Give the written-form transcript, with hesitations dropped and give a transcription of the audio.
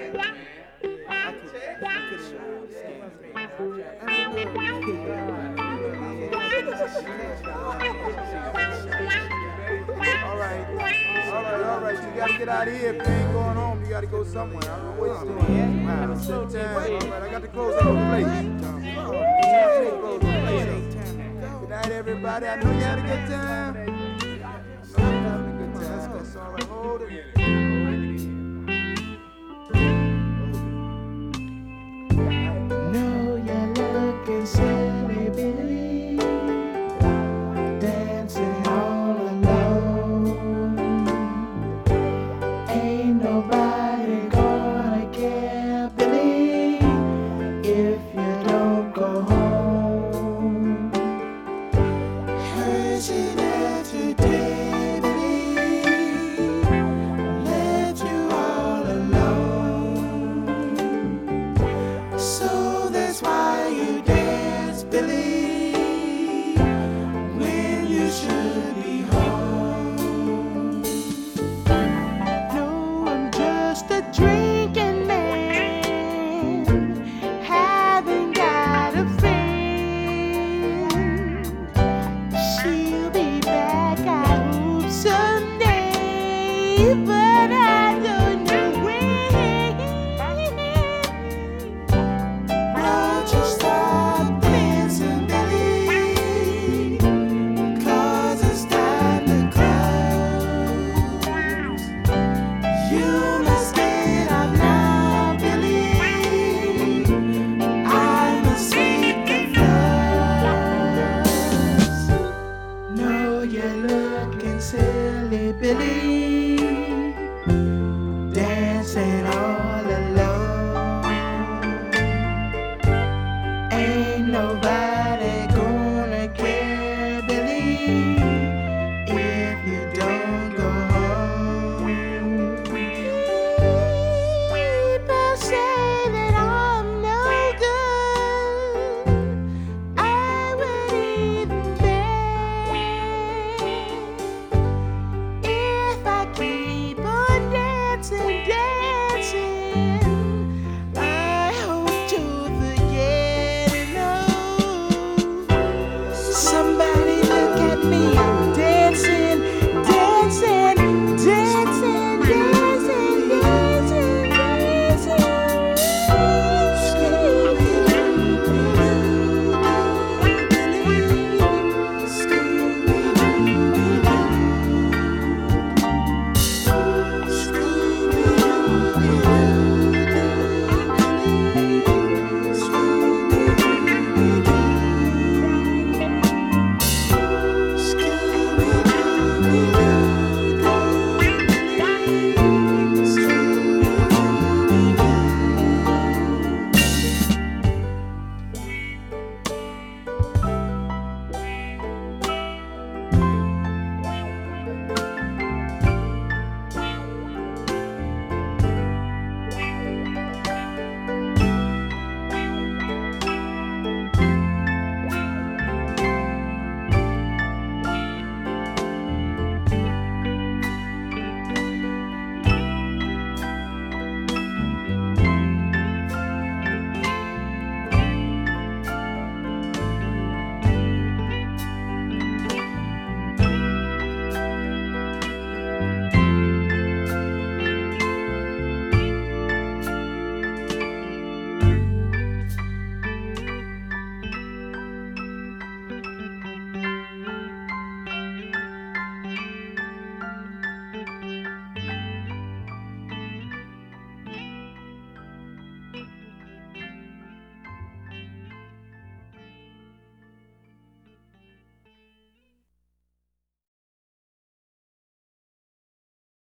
Alright. You gotta get out of here. If you ain't going home, you gotta go somewhere. I don't know what you're doing. Wow, sit down. Alright, I got to close up the place. Good night, everybody. I know you had a good time. That's alright. Hold it. No, you're looking silly, Billy, dancing all alone. Ain't nobody gonna care, Billy, if you don't go home. Heard you there today, Billy, left you all alone. So that's why you dance, Billy, when you should be home. No, I'm just a drinking man, haven't got a friend. She'll be back, I hope someday, but I don't know when. Won't you stop dancing, Billy? 'Cause it's time to close. You must get up now, Billy. I must sweep the floors. No, you're looking silly, Billy,